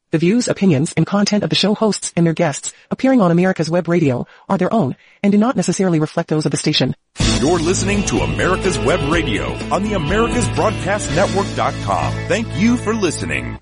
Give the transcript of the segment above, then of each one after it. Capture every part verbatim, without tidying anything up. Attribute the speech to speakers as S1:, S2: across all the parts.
S1: The views, opinions, and content of the show hosts and their guests appearing on America's Web Radio are their own and do not necessarily reflect those of the station.
S2: You're listening to America's Web Radio on the Americas Broadcast Network dot com. Thank you for listening.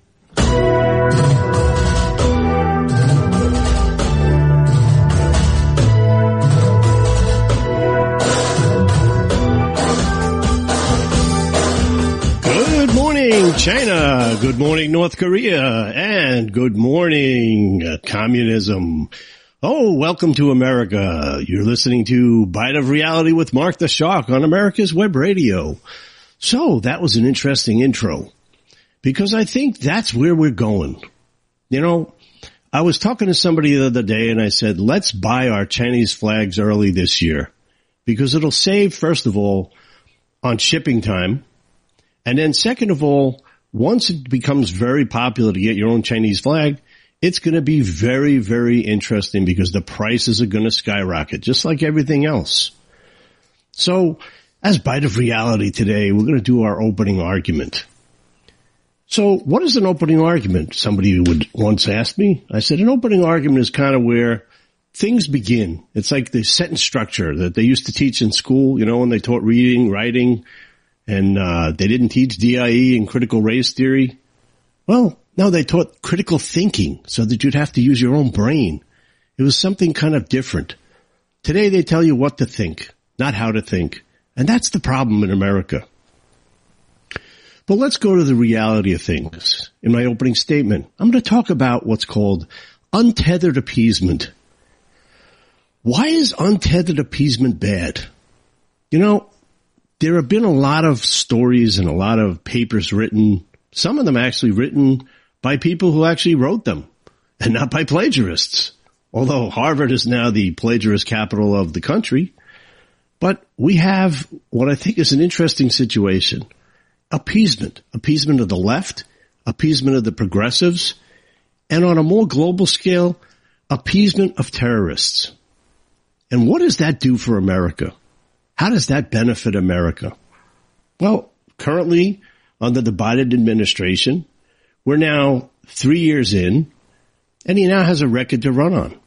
S3: Good morning, China. Good morning, North Korea. And good morning, uh, communism. Oh, welcome to America. You're listening to Bite of Reality with Mark the Shark on America's Web Radio. So that was an interesting intro because I think that's where we're going. You know, I was talking to somebody the other day and I said, let's buy our Chinese flags early this year because it'll save, first of all, on shipping time. And then second of all, once it becomes very popular to get your own Chinese flag, it's going to be very, very interesting because the prices are going to skyrocket, just like everything else. So, as Bite of Reality today, we're going to do our opening argument. So, what is an opening argument? Somebody would once ask me. I said, an opening argument is kind of where things begin. It's like the sentence structure that they used to teach in school, you know, when they taught reading, writing, and uh they didn't teach D I E and critical race theory. Well, no, they taught critical thinking so that you'd have to use your own brain. It was something kind of different. Today they tell you what to think, not how to think. And that's the problem in America. But let's go to the reality of things. In my opening statement, I'm going to talk about what's called untethered appeasement. Why is untethered appeasement bad? You know, there have been a lot of stories and a lot of papers written, some of them actually written by people who actually wrote them and not by plagiarists. Although Harvard is now the plagiarist capital of the country. But we have what I think is an interesting situation. Appeasement. Appeasement of the left, appeasement of the progressives, and on a more global scale, appeasement of terrorists. And what does that do for America? How does that benefit America? Well, currently, under the Biden administration, we're now three years in, and he now has a record to run on.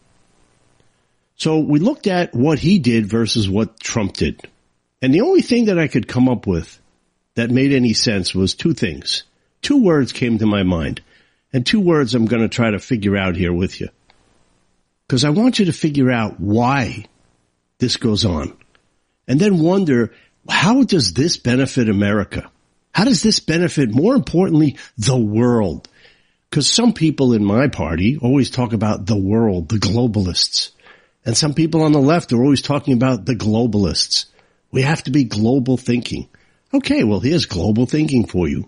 S3: So we looked at what he did versus what Trump did. And the only thing that I could come up with that made any sense was two things. Two words came to my mind, and two words I'm going to try to figure out here with you. Because I want you to figure out why this goes on. And then wonder, how does this benefit America? How does this benefit, more importantly, the world? Because some people in my party always talk about the world, the globalists. And some people on the left are always talking about the globalists. We have to be global thinking. Okay, well, here's global thinking for you.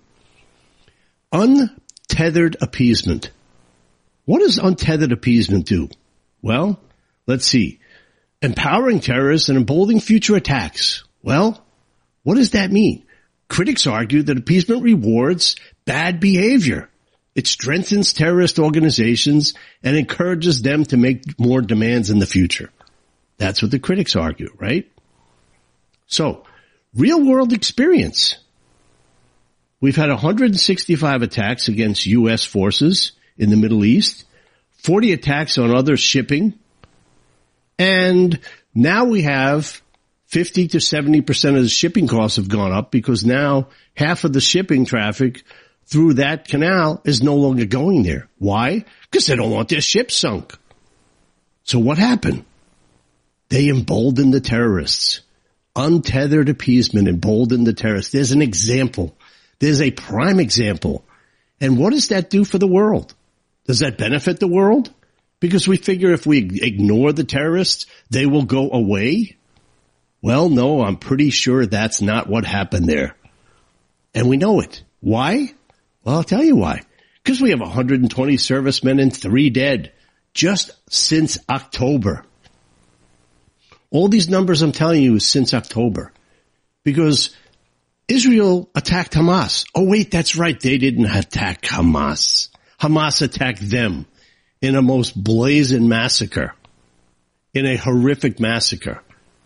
S3: Untethered appeasement. What does untethered appeasement do? Well, let's see. Empowering terrorists and emboldening future attacks. Well, what does that mean? Critics argue that appeasement rewards bad behavior. It strengthens terrorist organizations and encourages them to make more demands in the future. That's what the critics argue, right? So, real world experience. We've had one hundred sixty-five attacks against U S forces in the Middle East, forty attacks on other shipping, and now we have fifty to seventy percent of the shipping costs have gone up because now half of the shipping traffic through that canal is no longer going there. Why? Because they don't want their ships sunk. So what happened? They emboldened the terrorists. Untethered appeasement emboldened the terrorists. There's an example. There's a prime example. And what does that do for the world? Does that benefit the world? Because we figure if we ignore the terrorists, they will go away? Well, no, I'm pretty sure that's not what happened there. And we know it. Why? Well, I'll tell you why. Because we have one hundred twenty servicemen and three dead just since October. All these numbers I'm telling you is since October. Because Israel attacked Hamas. Oh, wait, that's right. They didn't attack Hamas. Hamas attacked them in a most blazing massacre, in a horrific massacre.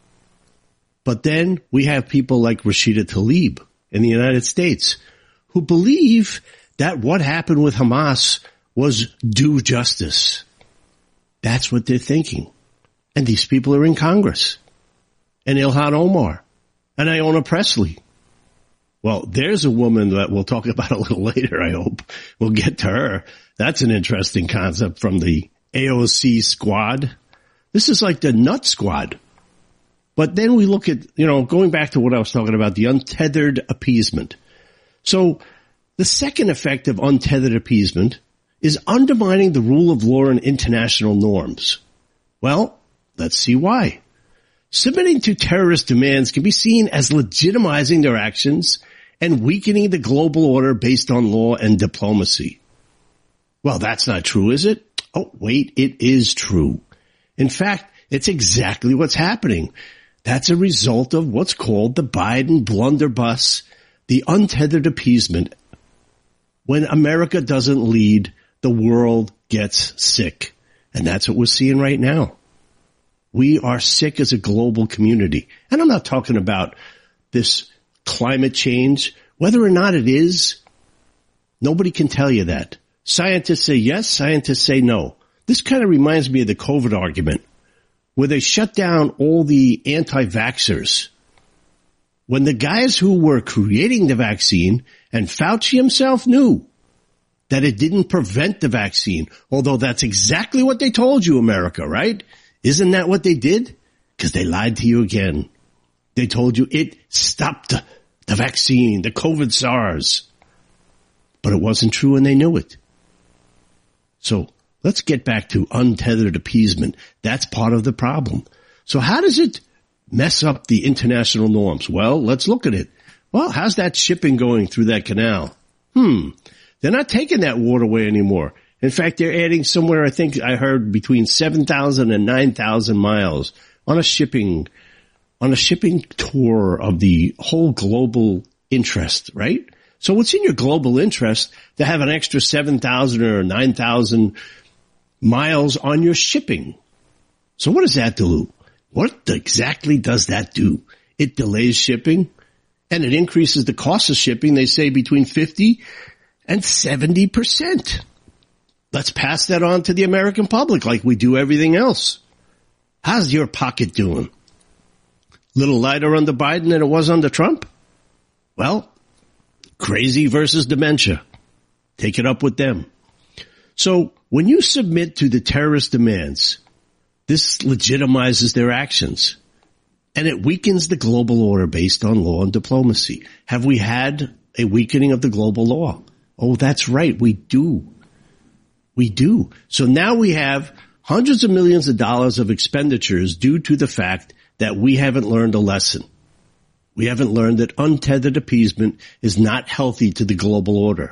S3: But then we have people like Rashida Tlaib in the United States who believe that what happened with Hamas was do justice. That's what they're thinking. And these people are in Congress. And Ilhan Omar. And Ayanna Pressley. Well, there's a woman that we'll talk about a little later, I hope. We'll get to her. That's an interesting concept from the A O C squad. This is like the nut squad. But then we look at, you know, going back to what I was talking about, the untethered appeasement. So the second effect of untethered appeasement is undermining the rule of law and international norms. Well, let's see why. Submitting to terrorist demands can be seen as legitimizing their actions and weakening the global order based on law and diplomacy. Well, that's not true, is it? Oh, wait, it is true. In fact, it's exactly what's happening. That's a result of what's called the Biden blunderbuss, the untethered appeasement. When America doesn't lead, the world gets sick. And that's what we're seeing right now. We are sick as a global community. And I'm not talking about this climate change. Whether or not it is, nobody can tell you that. Scientists say yes, scientists say no. This kind of reminds me of the COVID argument, where they shut down all the anti-vaxxers. When the guys who were creating the vaccine, and Fauci himself knew that it didn't prevent the vaccine, although that's exactly what they told you, America, right? Isn't that what they did? Because they lied to you again. They told you it stopped the vaccine, the COVID SARS. But it wasn't true and they knew it. So let's get back to untethered appeasement. That's part of the problem. So how does it mess up the international norms? Well, let's look at it. Well, how's that shipping going through that canal? Hmm. They're not taking that waterway anymore. In fact, they're adding somewhere, I think I heard, between seven thousand and nine thousand miles on a shipping, on a shipping tour of the whole global interest, right? So it's in your global interest to have an extra seven thousand or nine thousand miles on your shipping. So what does that do? What exactly does that do? It delays shipping and it increases the cost of shipping, they say, between fifty and seventy percent. Let's pass that on to the American public like we do everything else. How's your pocket doing? Little lighter under Biden than it was under Trump? Well, crazy versus dementia. Take it up with them. So when you submit to the terrorist demands, this legitimizes their actions. And it weakens the global order based on law and diplomacy. Have we had a weakening of the global law? Oh, that's right. We do. We do. So now we have hundreds of millions of dollars of expenditures due to the fact that we haven't learned a lesson. We haven't learned that untethered appeasement is not healthy to the global order.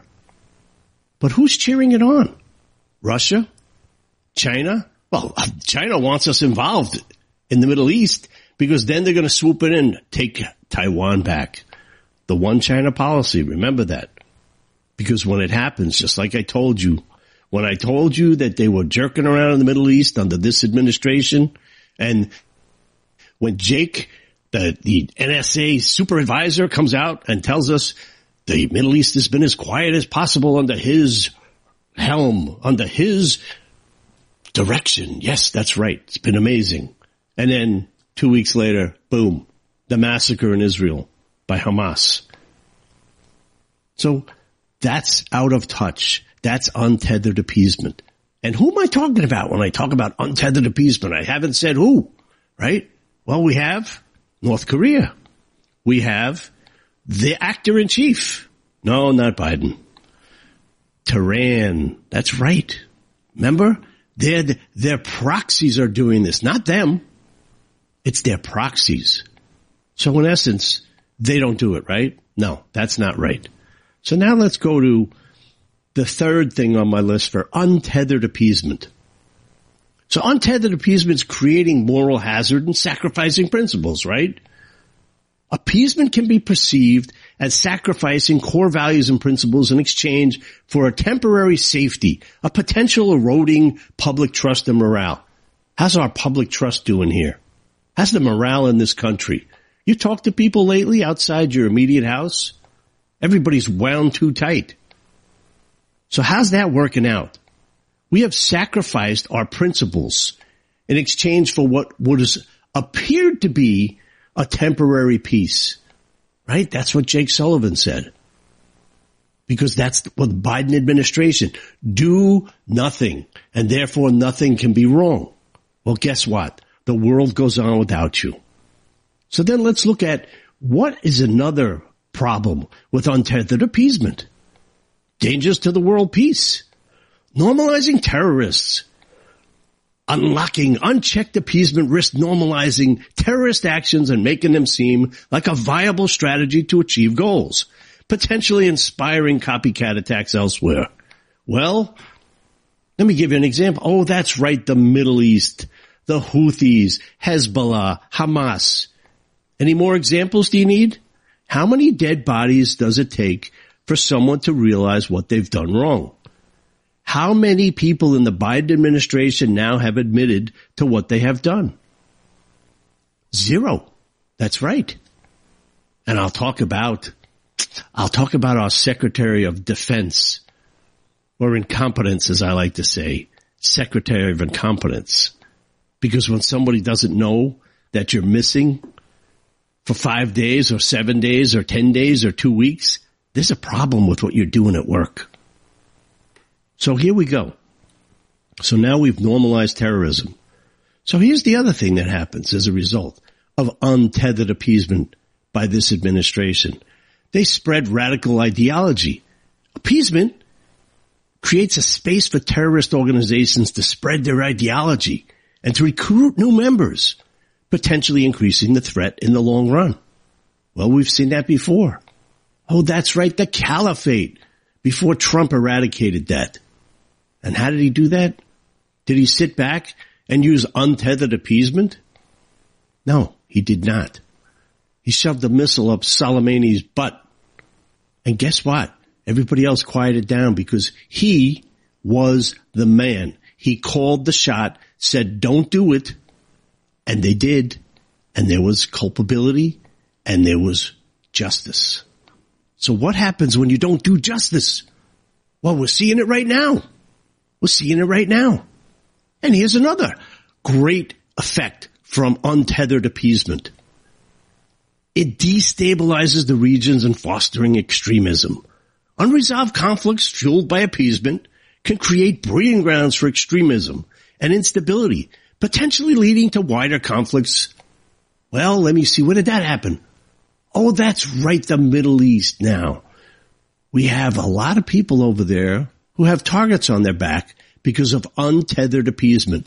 S3: But who's cheering it on? Russia? China? Well, China wants us involved in the Middle East because then they're going to swoop in and take Taiwan back. The one China policy, remember that. Because when it happens, just like I told you, when I told you that they were jerking around in the Middle East under this administration, and when Jake, the, the N S A supervisor, comes out and tells us the Middle East has been as quiet as possible under his helm, under his direction. Yes, that's right. It's been amazing. And then two weeks later, boom, the massacre in Israel by Hamas. So that's out of touch. That's untethered appeasement. And who am I talking about when I talk about untethered appeasement? I haven't said who, right? Well, we have North Korea. We have the actor-in-chief. No, not Biden. Tehran. That's right. Remember? Their, their proxies are doing this, not them. It's their proxies. So in essence, they don't do it, right? No, that's not right. So now let's go to the third thing on my list for untethered appeasement. So untethered appeasement is creating moral hazard and sacrificing principles, right? Appeasement can be perceived as sacrificing core values and principles in exchange for a temporary safety, a potential eroding public trust and morale. How's our public trust doing here? How's the morale in this country? You talk to people lately outside your immediate house? Everybody's wound too tight. So how's that working out? We have sacrificed our principles in exchange for what would have appeared to be a temporary peace. Right? That's what Jake Sullivan said. Because that's what the Biden administration, do nothing, and therefore nothing can be wrong. Well, guess what? The world goes on without you. So then let's look at what is another problem with untethered appeasement. Dangers to the world peace. Normalizing terrorists. Unlocking unchecked appeasement risks normalizing terrorist actions and making them seem like a viable strategy to achieve goals, potentially inspiring copycat attacks elsewhere. Well, let me give you an example. Oh, that's right, the Middle East, the Houthis, Hezbollah, Hamas. Any more examples do you need? How many dead bodies does it take for someone to realize what they've done wrong? How many people in the Biden administration now have admitted to what they have done? Zero. That's right. And I'll talk about, I'll talk about our Secretary of Defense, or incompetence, as I like to say, Secretary of Incompetence. Because when somebody doesn't know that you're missing for five days or seven days or ten days or two weeks, there's a problem with what you're doing at work. So here we go. So now we've normalized terrorism. So here's the other thing that happens as a result of untethered appeasement by this administration. They spread radical ideology. Appeasement creates a space for terrorist organizations to spread their ideology and to recruit new members, potentially increasing the threat in the long run. Well, we've seen that before. Oh, that's right, the caliphate, before Trump eradicated that. And how did he do that? Did he sit back and use untethered appeasement? No, he did not. He shoved a missile up Soleimani's butt. And guess what? Everybody else quieted down because he was the man. He called the shot, said, don't do it. And they did. And there was culpability and there was justice. So what happens when you don't do justice? Well, we're seeing it right now. We're seeing it right now. And here's another great effect from untethered appeasement. It destabilizes the regions and fostering extremism. Unresolved conflicts fueled by appeasement can create breeding grounds for extremism and instability, potentially leading to wider conflicts. Well, let me see. Where did that happen? Oh, that's right, the Middle East now. We have a lot of people over there who have targets on their back because of untethered appeasement.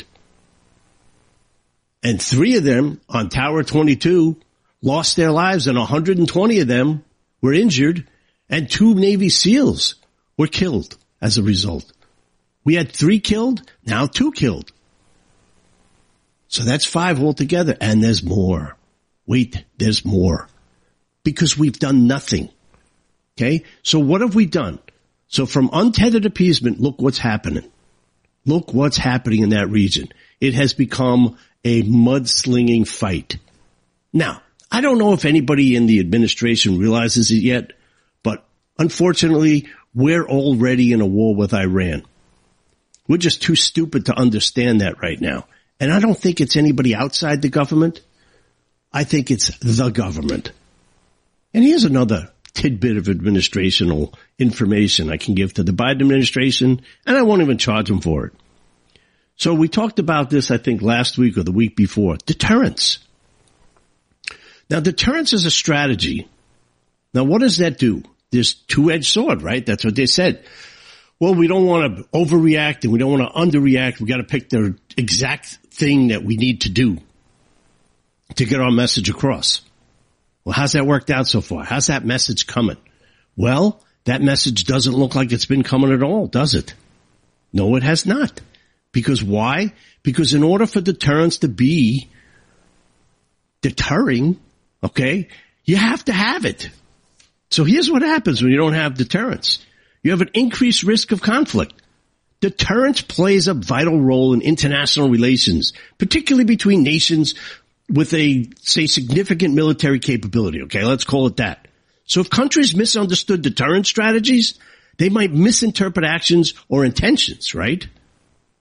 S3: And three of them on Tower twenty-two lost their lives, and one hundred twenty of them were injured, and two Navy SEALs were killed as a result. We had three killed, now two killed. So that's five altogether, and there's more. Wait, there's more. Because we've done nothing. Okay? So what have we done? So from untethered appeasement, look what's happening. Look what's happening in that region. It has become a mudslinging fight. Now, I don't know if anybody in the administration realizes it yet, but unfortunately, we're already in a war with Iran. We're just too stupid to understand that right now. And I don't think it's anybody outside the government. I think it's the government. And here's another tidbit of administrational information I can give to the Biden administration, and I won't even charge them for it. So we talked about this, I think, last week or the week before. Deterrence. Now, deterrence is a strategy. Now, what does that do? There's two-edged sword, right? That's what they said. Well, we don't want to overreact and we don't want to underreact. We got to pick the exact thing that we need to do to get our message across. Well, how's that worked out so far? How's that message coming? Well, that message doesn't look like it's been coming at all, does it? No, it has not. Because why? Because in order for deterrence to be deterring, okay, you have to have it. So here's what happens when you don't have deterrence. You have an increased risk of conflict. Deterrence plays a vital role in international relations, particularly between nations with a, say, significant military capability. Okay, let's call it that. So if countries misunderstood deterrence strategies, they might misinterpret actions or intentions, right?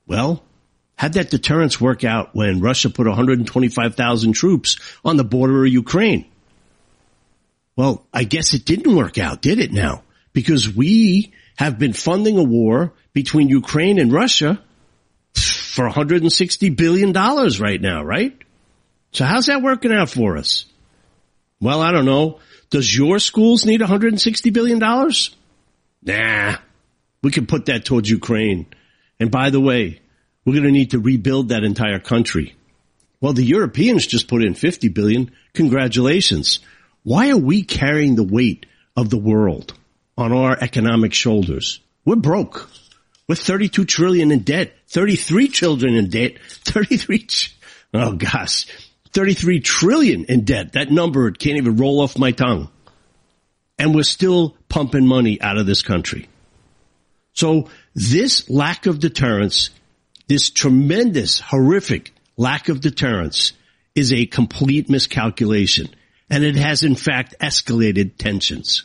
S3: Well, how'd that deterrence work out when Russia put one hundred twenty-five thousand troops on the border of Ukraine? Well, I guess it didn't work out, did it now? Because we have been funding a war between Ukraine and Russia for one hundred sixty billion dollars right now, right? So how's that working out for us? Well, I don't know. Does your schools need one hundred sixty billion dollars? Nah, we can put that towards Ukraine. And by the way, we're going to need to rebuild that entire country. Well, the Europeans just put in fifty billion dollars. Congratulations. Why are we carrying the weight of the world on our economic shoulders? We're broke. We're thirty-two trillion dollars in debt, thirty-three children in debt, thirty-three, oh gosh, thirty-three trillion dollars in debt. That number can't even roll off my tongue. And we're still pumping money out of this country. So this lack of deterrence, this tremendous, horrific lack of deterrence is a complete miscalculation. And it has, in fact, escalated tensions.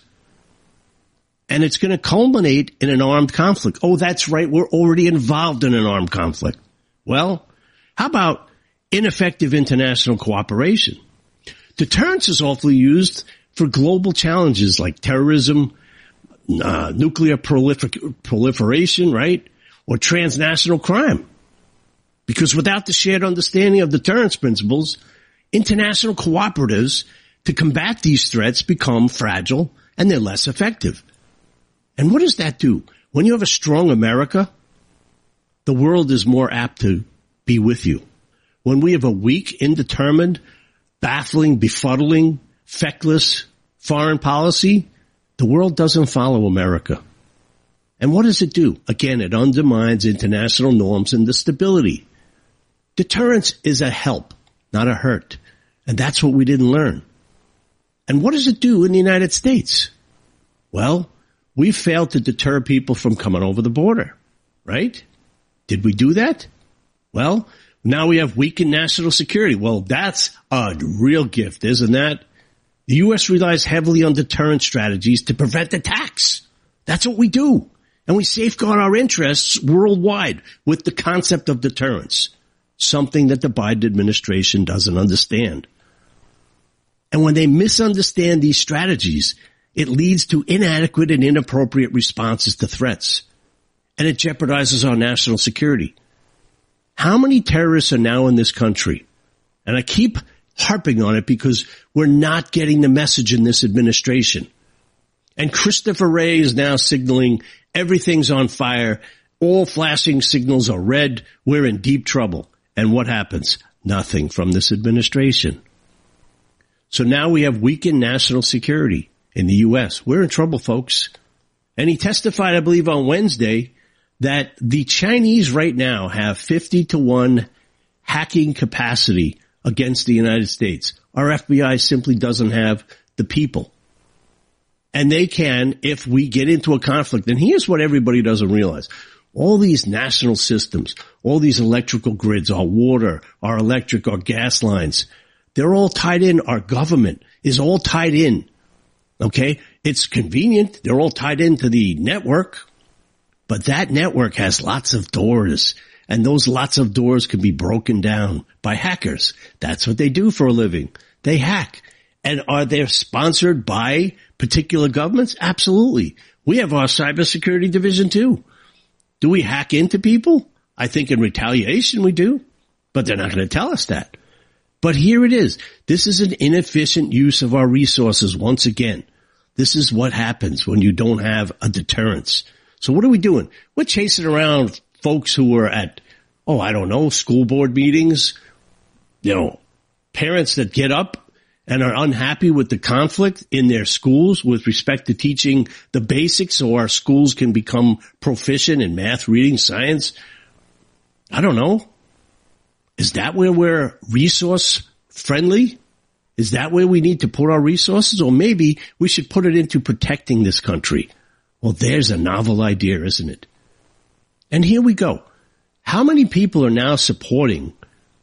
S3: And it's going to culminate in an armed conflict. Oh, that's right. We're already involved in an armed conflict. Well, how about ineffective international cooperation? Deterrence is often used for global challenges like terrorism, uh, nuclear prolifer- proliferation, right? Or transnational crime. Because without the shared understanding of deterrence principles, international cooperatives to combat these threats become fragile and they're less effective. And what does that do? When you have a strong America, the world is more apt to be with you. When we have a weak, indeterminate, baffling, befuddling, feckless foreign policy, the world doesn't follow America. And what does it do? Again, it undermines international norms and the stability. Deterrence is a help, not a hurt. And that's what we didn't learn. And what does it do in the United States? Well, we failed to deter people from coming over the border, right? Did we do that? Well, now we have weakened national security. Well, that's a real gift, isn't that? The U S relies heavily on deterrent strategies to prevent attacks. That's what we do. And we safeguard our interests worldwide with the concept of deterrence, something that the Biden administration doesn't understand. And when they misunderstand these strategies, it leads to inadequate and inappropriate responses to threats. And it jeopardizes our national security. How many terrorists are now in this country? And I keep harping on it because we're not getting the message in this administration. And Christopher Wray is now signaling everything's on fire. All flashing signals are red. We're in deep trouble. And what happens? Nothing from this administration. So now we have weakened national security in the U S. We're in trouble, folks. And he testified, I believe, on Wednesday that the Chinese right now have fifty to one hacking capacity against the United States. Our F B I simply doesn't have the people. And they can, if we get into a conflict. And here's what everybody doesn't realize. All these national systems, all these electrical grids, our water, our electric, our gas lines, they're all tied in. Our government is all tied in. Okay? It's convenient. They're all tied into the network. But that network has lots of doors. And those lots of doors can be broken down by hackers. That's what they do for a living. They hack. And are they sponsored by particular governments? Absolutely. We have our cybersecurity division too. Do we hack into people? I think in retaliation we do. But they're not going to tell us that. But here it is. This is an inefficient use of our resources once again. This is what happens when you don't have a deterrence. So what are we doing? We're chasing around folks who are at, oh, I don't know, school board meetings, you know, parents that get up and are unhappy with the conflict in their schools with respect to teaching the basics so our schools can become proficient in math, reading, science. I don't know. Is that where we're resource friendly? Is that where we need to put our resources? Or maybe we should put it into protecting this country. Well, there's a novel idea, isn't it? And here we go. How many people are now supporting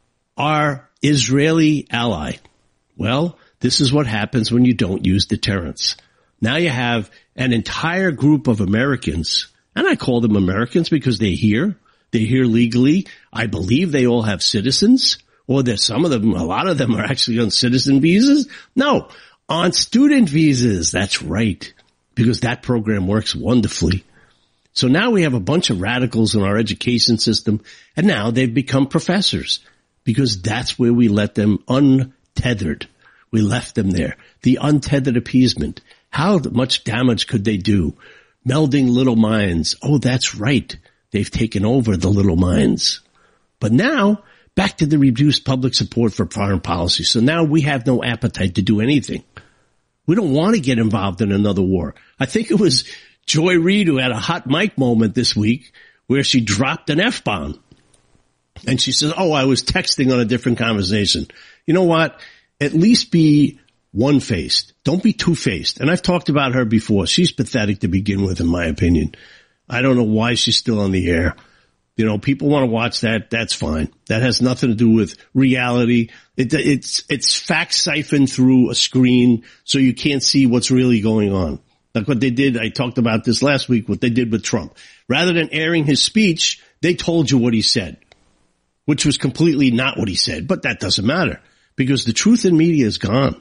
S3: our Israeli ally? Well, this is what happens when you don't use deterrence. Now you have an entire group of Americans, and I call them Americans because they're here, They're here legally. I believe they all have citizens, or that some of them, a lot of them are actually on citizen visas. No, on student visas. That's right, because that program works wonderfully. So now we have a bunch of radicals in our education system, and now they've become professors because that's where we let them untethered. We left them there. The untethered appeasement. How much damage could they do? Melding little minds. Oh, that's right. They've taken over the little minds. But now, back to the reduced public support for foreign policy. So now we have no appetite to do anything. We don't want to get involved in another war. I think it was Joy Reid who had a hot mic moment this week where she dropped an F-bomb. And she says, oh, I was texting on a different conversation. You know what? At least be one-faced. Don't be two-faced. And I've talked about her before. She's pathetic to begin with, in my opinion. I don't know why she's still on the air. You know, people want to watch that. That's fine. That has nothing to do with reality. It, it's, it's fact siphoned through a screen so you can't see what's really going on. Like what they did. I talked about this last week, what they did with Trump. Rather than airing his speech, they told you what he said, which was completely not what he said. But that doesn't matter because the truth in media is gone.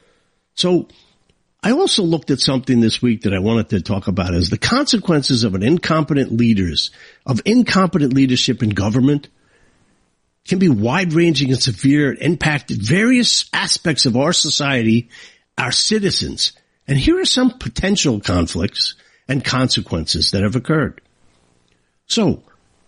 S3: So I also looked at something this week that I wanted to talk about is the consequences of an incompetent leaders, of incompetent leadership in government can be wide-ranging and severe and impact various aspects of our society, our citizens. And here are some potential conflicts and consequences that have occurred. So,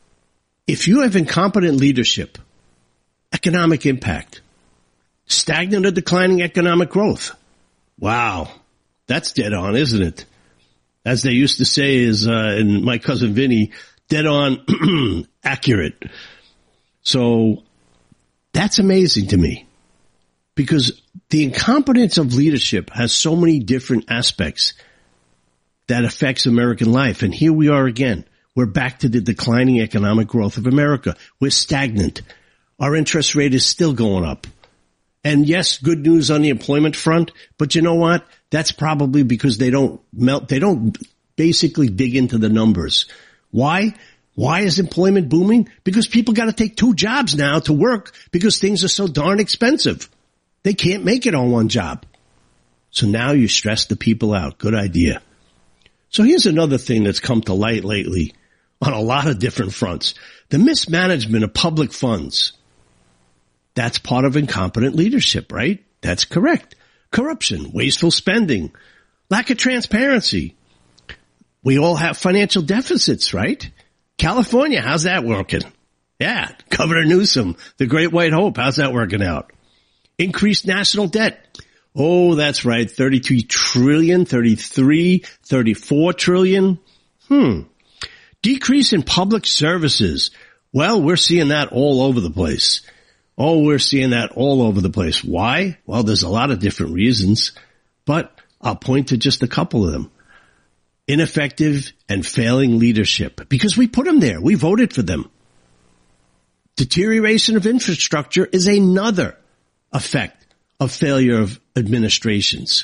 S3: if you have incompetent leadership, economic impact, stagnant or declining economic growth. Wow. That's dead on, isn't it? As they used to say is, uh, in My Cousin Vinny, dead on accurate. So that's amazing to me because the incompetence of leadership has so many different aspects that affects American life. And here we are again. We're back to the declining economic growth of America. We're stagnant. Our interest rate is still going up. And yes, good news on the employment front, but you know what? That's probably because they don't melt, they don't basically dig into the numbers. Why? Why is employment booming? Because people got to take two jobs now to work because things are so darn expensive. They can't make it on one job. So now you stress the people out. Good idea. So here's another thing that's come to light lately on a lot of different fronts. The mismanagement of public funds. That's part of incompetent leadership, right? That's correct. Corruption, wasteful spending, lack of transparency. We all have financial deficits, right? California, how's that working? Yeah, Governor Newsom, the great white hope, how's that working out? Increased national debt. Oh, that's right, thirty-two trillion, thirty-three, thirty-four trillion. Hmm. Decrease in public services. Well, we're seeing that all over the place. Oh, we're seeing that all over the place. Why? Well, there's a lot of different reasons, but I'll point to just a couple of them. Ineffective and failing leadership, because we put them there. We voted for them. Deterioration of infrastructure is another effect of failure of administrations.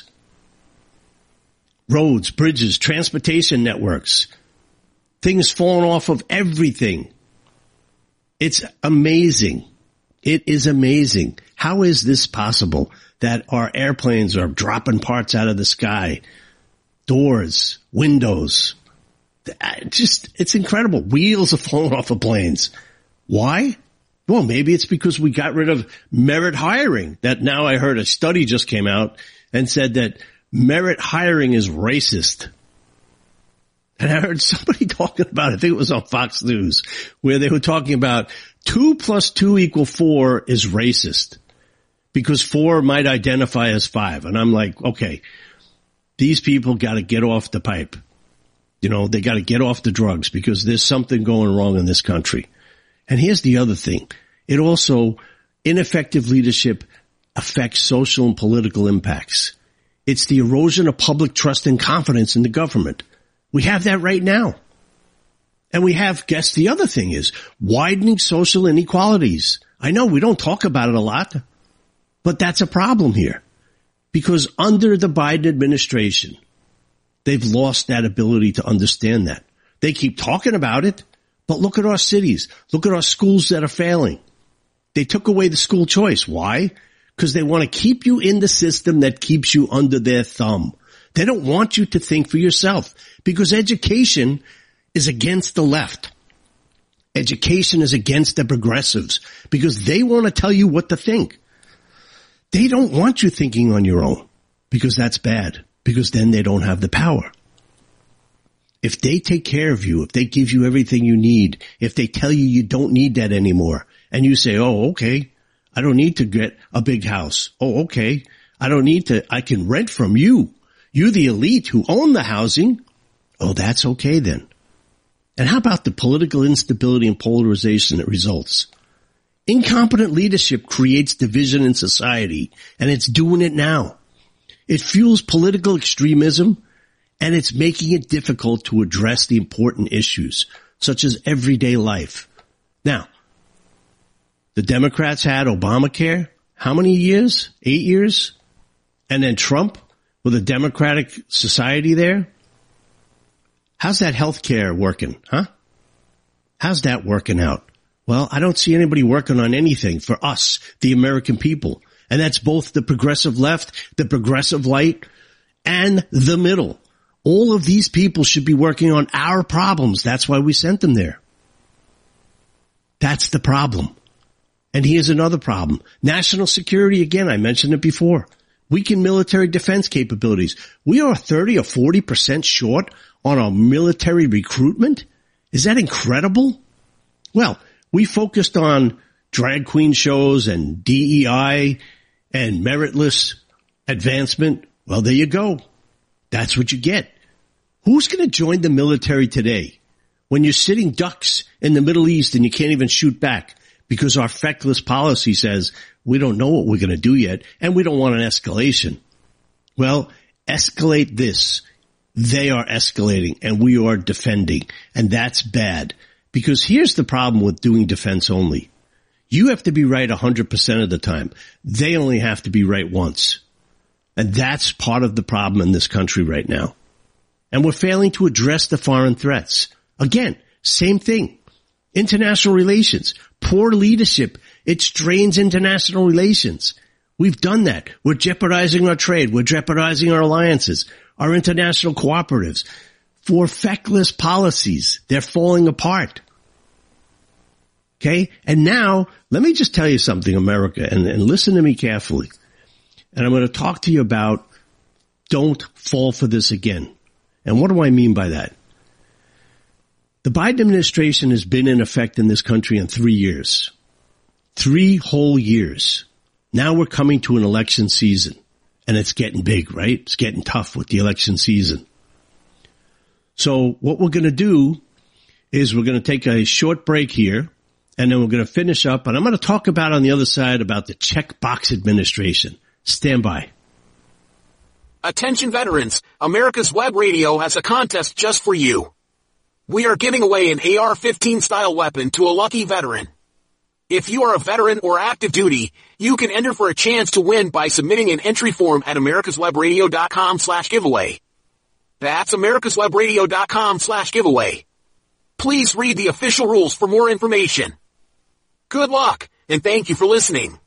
S3: Roads, bridges, transportation networks, things falling off of everything. It's amazing. It is amazing. How is this possible that our airplanes are dropping parts out of the sky? Doors, windows. Just, it's incredible. Wheels are falling off of planes. Why? Well, maybe it's because we got rid of merit hiring. That now I heard a study just came out and said that merit hiring is racist. And I heard somebody talking about, I think it was on Fox News, where they were talking about two plus two equal four is racist because four might identify as five. And I'm like, okay, these people got to get off the pipe. You know, they got to get off the drugs because there's something going wrong in this country. And here's the other thing. It also, ineffective leadership affects social and political impacts. It's the erosion of public trust and confidence in the government. We have that right now. And we have, guess the other thing is, widening social inequalities. I know we don't talk about it a lot, but that's a problem here. Because under the Biden administration, they've lost that ability to understand that. They keep talking about it, But look at our cities. Look at our schools that are failing. They took away the school choice. Why? Because they want to keep you in the system that keeps you under their thumb. They don't want you to think for yourself, because education is against the left. Education is against the progressives, because they want to tell you what to think. They don't want you thinking on your own, because that's bad, because then they don't have the power. If they take care of you, if they give you everything you need, if they tell you you don't need that anymore, and you say, oh, okay, I don't need to get a big house. Oh, okay, I don't need to, I can rent from you. You, the elite who own the housing. Oh, that's okay then. And how about the political instability and polarization that results? Incompetent leadership creates division in society, and it's doing it now. It fuels political extremism, and it's making it difficult to address the important issues, such as everyday life. Now, the Democrats had Obamacare. How many years? Eight years? And then Trump with a democratic society there? How's that health care working, huh? How's that working out? Well, I don't see anybody working on anything for us, the American people. And that's both the progressive left, the progressive right, and the middle. All of these people should be working on our problems. That's why we sent them there. That's the problem. And here's another problem. National security, again, I mentioned it before. Weakened military defense capabilities. We are thirty or forty percent short on our military recruitment. Is that incredible? Well, we focused on drag queen shows and D E I and meritless advancement. Well, there you go. That's what you get. Who's going to join the military today when you're sitting ducks in the Middle East and you can't even shoot back because our feckless policy says we don't know what we're going to do yet and we don't want an escalation? Well, escalate this. They are escalating and we are defending, and that's bad. Because here's the problem with doing defense only. You have to be right one hundred percent of the time. They only have to be right once. And that's part of the problem in this country right now. And we're failing to address the foreign threats. Again, same thing. International relations, poor leadership. It strains international relations. We've done that. We're jeopardizing our trade. We're jeopardizing our alliances, our international cooperatives. For feckless policies, they're falling apart. Okay? And now, let me just tell you something, America, and, and listen to me carefully. And I'm going to talk to you about don't fall for this again. And what do I mean by that? The Biden administration has been in effect in this country in three years. Three whole years. Now we're coming to an election season. And it's getting big, right? It's getting tough with the election season. So what we're going to do is we're going to take a short break here, and then we're going to finish up. And I'm going to talk about on the other side about the checkbox administration. Stand by.
S4: Attention veterans, America's Web Radio has a contest just for you. We are giving away an A R fifteen style weapon to a lucky veteran. If you are a veteran or active duty, you can enter for a chance to win by submitting an entry form at americaswebradio.com slash giveaway. That's americaswebradio.com slash giveaway. Please read the official rules for more information. Good luck, and thank you for listening.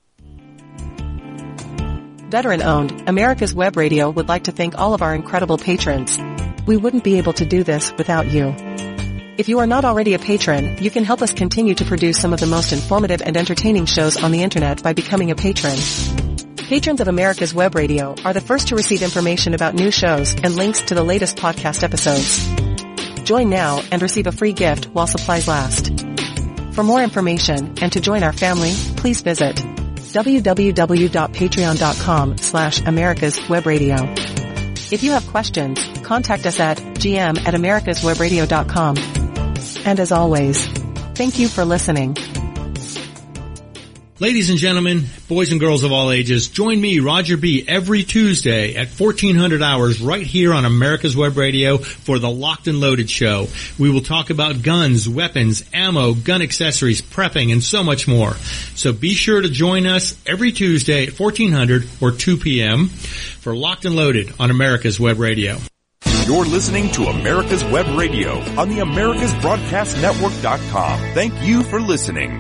S1: Veteran-owned, America's Web Radio would like to thank all of our incredible patrons. We wouldn't be able to do this without you. If you are not already a patron, you can help us continue to produce some of the most informative and entertaining shows on the internet by becoming a patron. Patrons of America's Web Radio are the first to receive information about new shows and links to the latest podcast episodes. Join now and receive a free gift while supplies last. For more information and to join our family, please visit www.patreon.com slash America's Web Radio. If you have questions, contact us at gm at americaswebradio dot com. And as always, thank you for listening.
S5: Ladies and gentlemen, boys and girls of all ages, join me, Roger B., every Tuesday at fourteen hundred hours right here on America's Web Radio for the Locked and Loaded Show. We will talk about guns, weapons, ammo, gun accessories, prepping, and so much more. So be sure to join us every Tuesday at fourteen hundred or two p.m. for Locked and Loaded on America's Web Radio.
S2: You're listening to America's Web Radio on the Americas Broadcast Network dot com. Thank you for listening.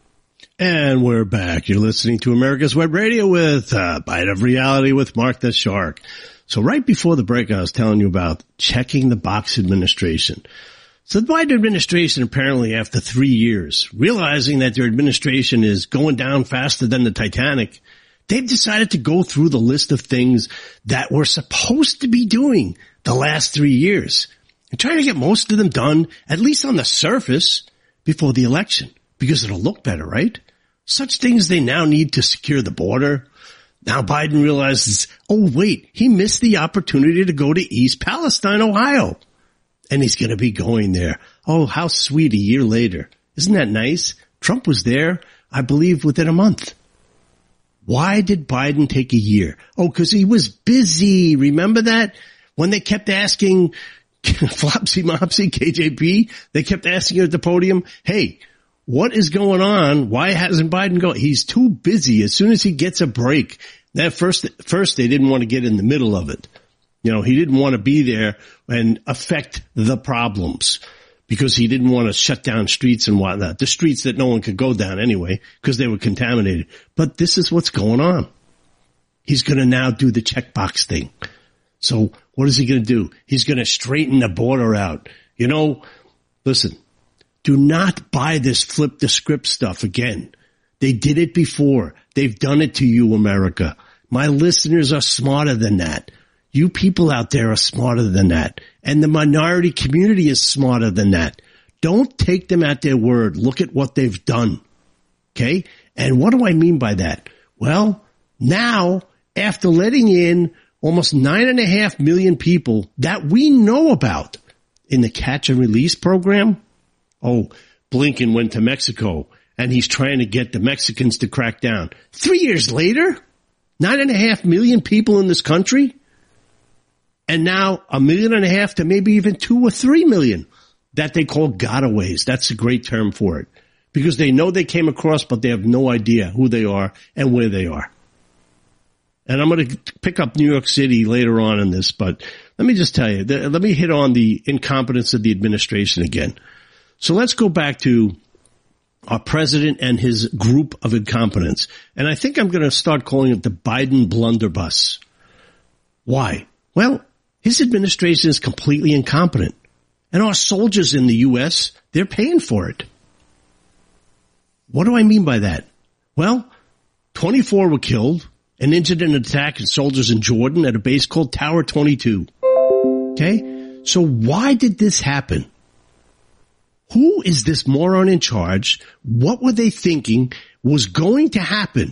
S3: And we're back. You're listening to America's Web Radio with uh, Bite of Reality with Mark the Shark. So right before the break, I was telling you about checking the box administration. So the Biden administration, apparently after three years, realizing that their administration is going down faster than the Titanic, they've decided to go through the list of things that we're supposed to be doing the last three years and trying to get most of them done, at least on the surface, before the election, because it'll look better, right? Such things they now need to secure the border. Now Biden realizes, oh wait, he missed the opportunity to go to East Palestine, Ohio. And he's going to be going there. Oh, how sweet a year later. Isn't that nice? Trump was there, I believe, within a month. Why did Biden take a year? Oh, because he was busy. Remember that? When they kept asking Flopsy Mopsy, K J P, they kept asking her at the podium, hey, what is going on? Why hasn't Biden gone? He's too busy. As soon as he gets a break. That first, first they didn't want to get in the middle of it. You know, he didn't want to be there and affect the problems because he didn't want to shut down streets and whatnot. The streets that no one could go down anyway because they were contaminated. But this is what's going on. He's going to now do the checkbox thing. So what is he going to do? He's going to straighten the border out. You know, listen, do not buy this flip the script stuff again. They did it before. They've done it to you, America. My listeners are smarter than that. You people out there are smarter than that. And the minority community is smarter than that. Don't take them at their word. Look at what they've done. Okay? And what do I mean by that? Well, now, after letting in almost nine and a half million people that we know about in the catch and release program, oh, Blinken went to Mexico and he's trying to get the Mexicans to crack down. Three years later, nine and a half million people in this country, and now a million and a half to maybe even two or three million that they call gotaways. That's a great term for it because they know they came across, but they have no idea who they are and where they are. And I'm going to pick up New York City later on in this, but let me just tell you, let me hit on the incompetence of the administration again. So let's go back to our president and his group of incompetents. And I think I'm going to start calling it the Biden blunderbuss. Why? Well, his administration is completely incompetent. And our soldiers in the U S, they're paying for it. What do I mean by that? Well, twenty-four were killed and injured in an attack of soldiers in Jordan at a base called Tower twenty-two. Okay? So why did this happen? Who is this moron in charge? What were they thinking was going to happen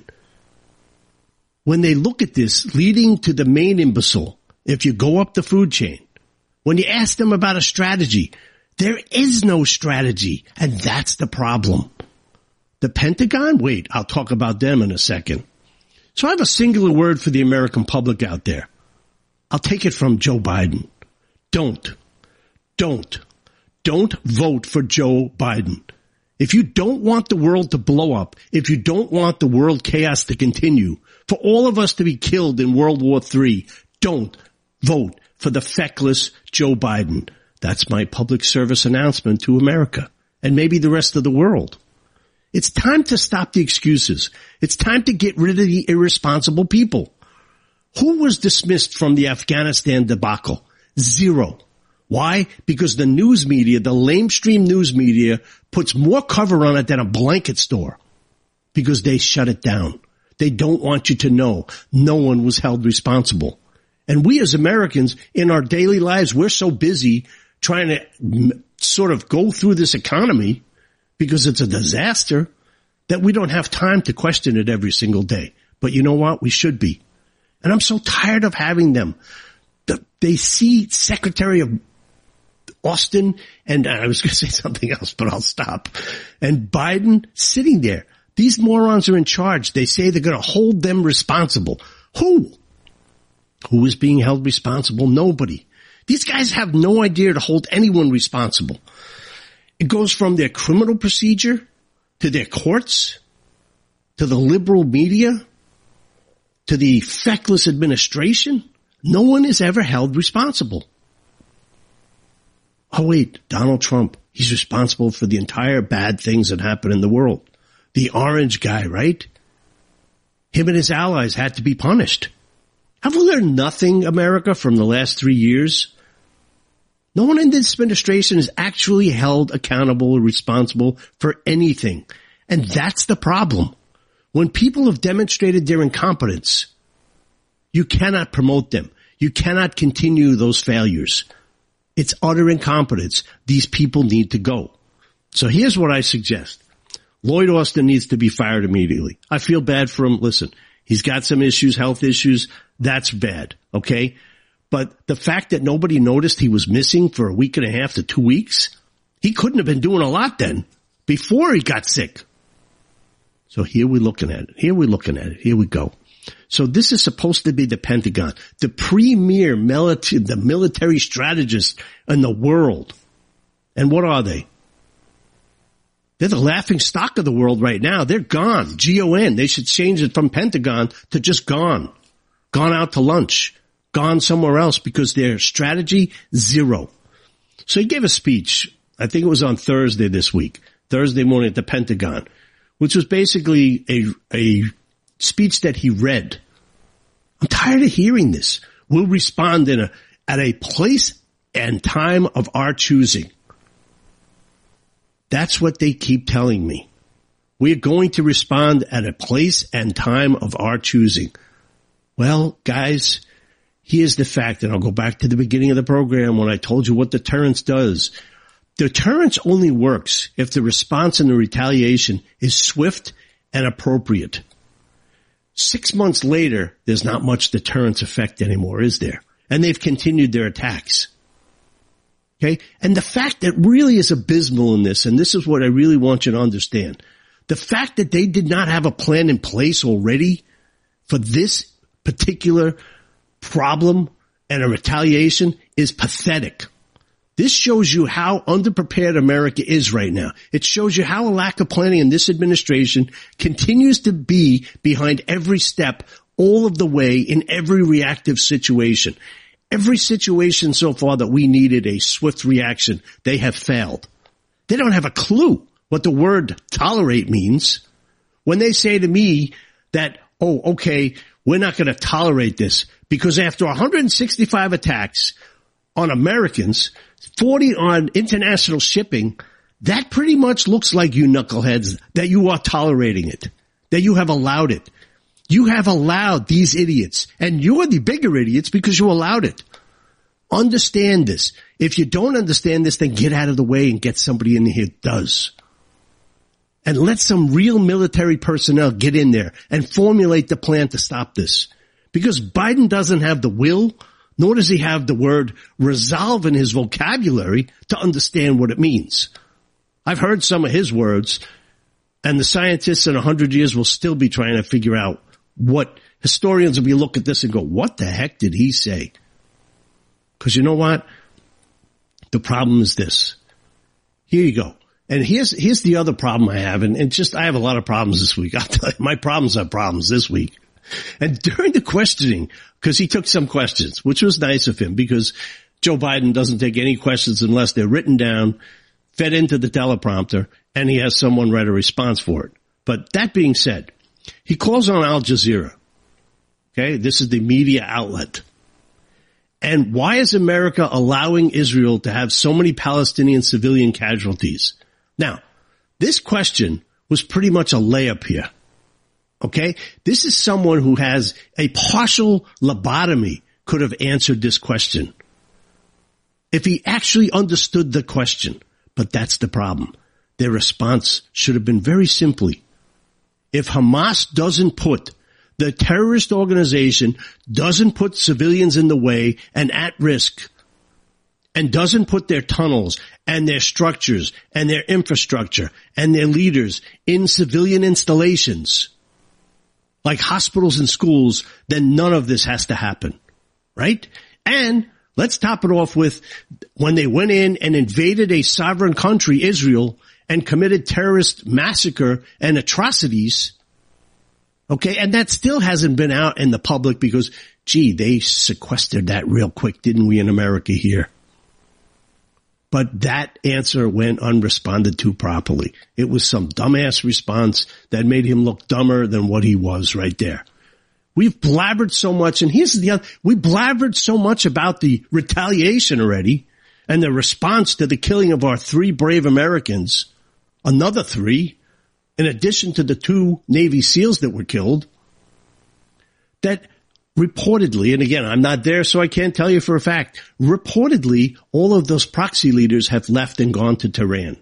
S3: when they look at this leading to the main imbecile? If you go up the food chain, when you ask them about a strategy, there is no strategy. And that's the problem. The Pentagon? Wait, I'll talk about them in a second. So I have a singular word for the American public out there. I'll take it from Joe Biden. Don't. Don't. Don't vote for Joe Biden. If you don't want the world to blow up, if you don't want the world chaos to continue, for all of us to be killed in World War Three, don't vote for the feckless Joe Biden. That's my public service announcement to America and maybe the rest of the world. It's time to stop the excuses. It's time to get rid of the irresponsible people. Who was dismissed from the Afghanistan debacle? Zero. Why? Because the news media, the lamestream news media, puts more cover on it than a blanket store. Because they shut it down. They don't want you to know no one was held responsible. And we as Americans, in our daily lives, we're so busy trying to m- sort of go through this economy because it's a disaster that we don't have time to question it every single day. But you know what? We should be. And I'm so tired of having them. The, they see Secretary of Austin, and I was going to say something else, but I'll stop. And Biden sitting there. These morons are in charge. They say they're going to hold them responsible. Who? Who is being held responsible? Nobody. These guys have no idea to hold anyone responsible. It goes from their criminal procedure to their courts, to the liberal media, to the feckless administration. No one is ever held responsible. Oh, wait, Donald Trump, he's responsible for the entire bad things that happen in the world. The orange guy, right? Him and his allies had to be punished. Have we learned nothing, America, from the last three years? No one in this administration is actually held accountable or responsible for anything. And that's the problem. When people have demonstrated their incompetence, you cannot promote them. You cannot continue those failures. It's utter incompetence. These people need to go. So here's what I suggest. Lloyd Austin needs to be fired immediately. I feel bad for him. Listen, he's got some issues, health issues. That's bad, okay? But the fact that nobody noticed he was missing for a week and a half to two weeks, he couldn't have been doing a lot then before he got sick. So here we're looking at it. Here we're looking at it. Here we go. So this is supposed to be the Pentagon, the premier military, the military strategist in the world. And what are they? They're the laughing stock of the world right now. They're gone. G O N. They should change it from Pentagon to just gone. Gone out to lunch. Gone somewhere else because their strategy, zero. So he gave a speech. I think it was on Thursday this week. Thursday morning at the Pentagon, which was basically a, a speech that he read. I'm tired of hearing this. We'll respond in a, at a place and time of our choosing. That's what they keep telling me. We are going to respond at a place and time of our choosing. Well, guys, here's the fact, and I'll go back to the beginning of the program when I told you what deterrence does. Deterrence only works if the response and the retaliation is swift and appropriate. Six months later, there's not much deterrence effect anymore, is there? And they've continued their attacks. Okay? And the fact that really is abysmal in this, and this is what I really want you to understand, the fact that they did not have a plan in place already for this particular problem and a retaliation is pathetic. This shows you how underprepared America is right now. It shows you how a lack of planning in this administration continues to be behind every step all of the way in every reactive situation. Every situation so far that we needed a swift reaction, they have failed. They don't have a clue what the word tolerate means. When they say to me that, oh, okay, we're not going to tolerate this because after one hundred sixty-five attacks on Americans, forty on international shipping, that pretty much looks like you knuckleheads that you are tolerating it, that you have allowed it. You have allowed these idiots, and you're the bigger idiots because you allowed it. Understand this. If you don't understand this, then get out of the way and get somebody in here that does. And let some real military personnel get in there and formulate the plan to stop this. Because Biden doesn't have the will, nor does he have the word resolve in his vocabulary to understand what it means. I've heard some of his words, and the scientists in a hundred years will still be trying to figure out what historians will be look at this and go, what the heck did he say? Because you know what? The problem is this. Here you go. And here's, here's the other problem I have. And, and just, I have a lot of problems this week. I'll tell you, my problems are problems this week. And during the questioning, because he took some questions, which was nice of him because Joe Biden doesn't take any questions unless they're written down, fed into the teleprompter, and he has someone write a response for it. But that being said, he calls on Al Jazeera. Okay, this is the media outlet. And why is America allowing Israel to have so many Palestinian civilian casualties? Now, this question was pretty much a layup here. Okay, this is someone who has a partial lobotomy could have answered this question if he actually understood the question. But that's the problem. Their response should have been very simply, if Hamas doesn't put, the terrorist organization doesn't put civilians in the way and at risk, and doesn't put their tunnels and their structures and their infrastructure and their leaders in civilian installations, like hospitals and schools, then none of this has to happen, right? And let's top it off with when they went in and invaded a sovereign country, Israel, and committed terrorist massacre and atrocities. Okay, and that still hasn't been out in the public because, gee, they sequestered that real quick, didn't we, in America here? But that answer went unresponded to properly. It was some dumbass response that made him look dumber than what he was right there. We've blabbered so much, and here's the other, we blabbered so much about the retaliation already and the response to the killing of our three brave Americans, another three, in addition to the two Navy SEALs that were killed, that reportedly, and again, I'm not there, so I can't tell you for a fact, reportedly, all of those proxy leaders have left and gone to Tehran.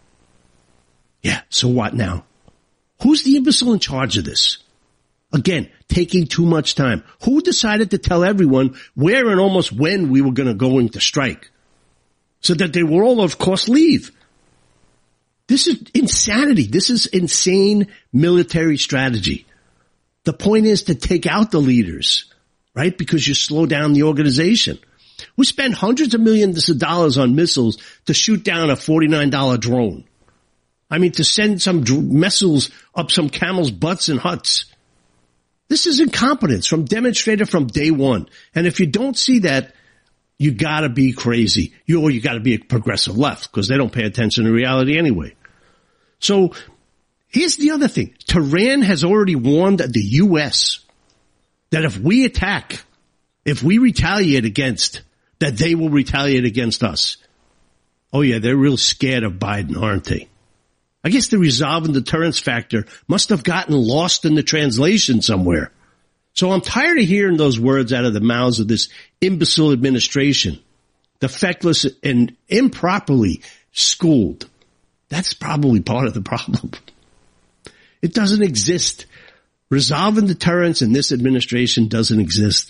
S3: Yeah, so what now? Who's the imbecile in charge of this? Again, taking too much time. Who decided to tell everyone where and almost when we were going to go into strike? So that they will all, of course, leave. This is insanity. This is insane military strategy. The point is to take out the leaders, right? Because you slow down the organization. We spend hundreds of millions of dollars on missiles to shoot down a forty-nine dollar drone. I mean, to send some dr- missiles up some camels' butts and huts. This is incompetence from demonstrated from day one. And if you don't see that, you gotta be crazy. You, or you gotta be a progressive left because they don't pay attention to reality anyway. So, here's the other thing. Tehran has already warned the U S that if we attack, if we retaliate against, that they will retaliate against us. Oh yeah, they're real scared of Biden, aren't they? I guess the resolve and deterrence factor must have gotten lost in the translation somewhere. So I'm tired of hearing those words out of the mouths of this imbecile administration. The feckless and improperly schooled. That's probably part of the problem. It doesn't exist. Resolve and deterrence in this administration doesn't exist.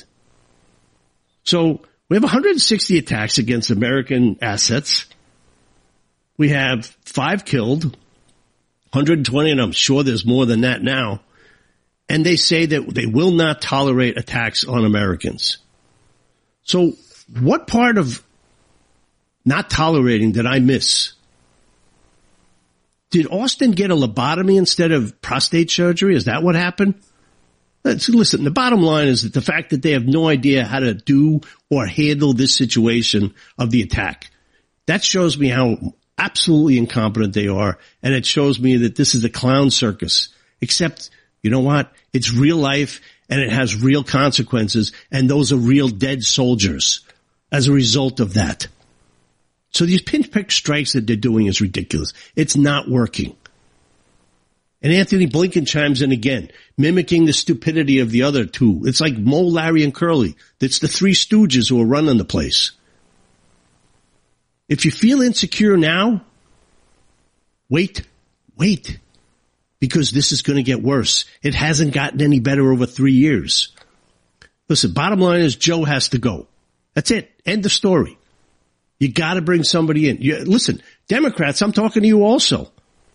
S3: So we have one hundred sixty attacks against American assets. We have five killed, one hundred twenty, and I'm sure there's more than that now. And they say that they will not tolerate attacks on Americans. So what part of not tolerating did I miss? Did Austin get a lobotomy instead of prostate surgery? Is that what happened? Let's, listen, the bottom line is that the fact that they have no idea how to do or handle this situation of the attack, that shows me how absolutely incompetent they are, and it shows me that this is a clown circus. Except, you know what? It's real life, and it has real consequences, and those are real dead soldiers as a result of that. So these pinprick strikes that they're doing is ridiculous. It's not working. And Anthony Blinken chimes in again, mimicking the stupidity of the other two. It's like Moe, Larry, and Curly. It's the three stooges who are running the place. If you feel insecure now, wait, wait, because this is going to get worse. It hasn't gotten any better over three years. Listen, bottom line is Joe has to go. That's it. End of story. You got to bring somebody in. You, listen, Democrats, I'm talking to you also.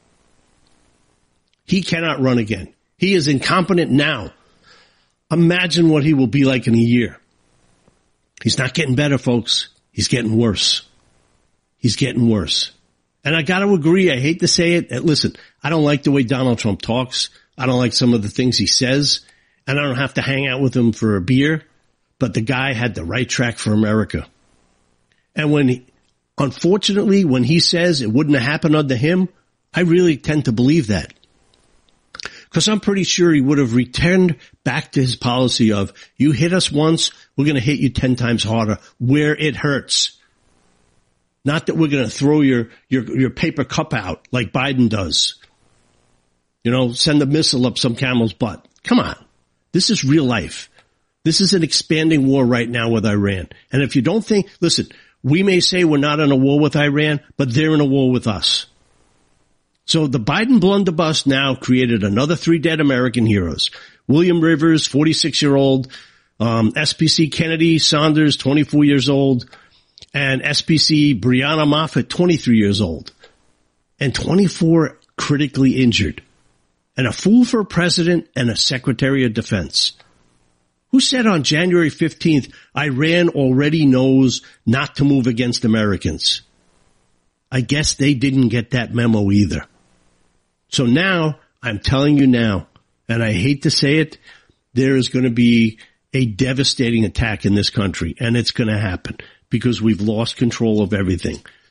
S3: He cannot run again. He is incompetent now. Imagine what he will be like in a year. He's not getting better, folks. He's getting worse. He's getting worse. And I got to agree. I hate to say it. Listen, I don't like the way Donald Trump talks. I don't like some of the things he says. And I don't have to hang out with him for a beer. But the guy had the right track for America. And when, he, unfortunately, when he says it wouldn't have happened under him, I really tend to believe that. Because I'm pretty sure he would have returned back to his policy of, you hit us once, we're going to hit you ten times harder where it hurts. Not that we're going to throw your, your, your paper cup out like Biden does. You know, send a missile up some camel's butt. Come on. This is real life. This is an expanding war right now with Iran. And if you don't think, listen, we may say we're not in a war with Iran, but they're in a war with us. So the Biden blunderbuss now created another three dead American heroes. William Rivers, forty-six-year-old, um, S P C Kennedy Saunders, twenty-four years old, and S P C Breonna Moffett, twenty-three years old, and twenty-four critically injured. And a fool for a president and a secretary of defense. Who said on January fifteenth, Iran already knows not to move against Americans? I guess they didn't get that memo either. So now, I'm telling you now, and I hate to say it, there is going to be a devastating attack in this country, and it's going to happen because we've lost control of everything.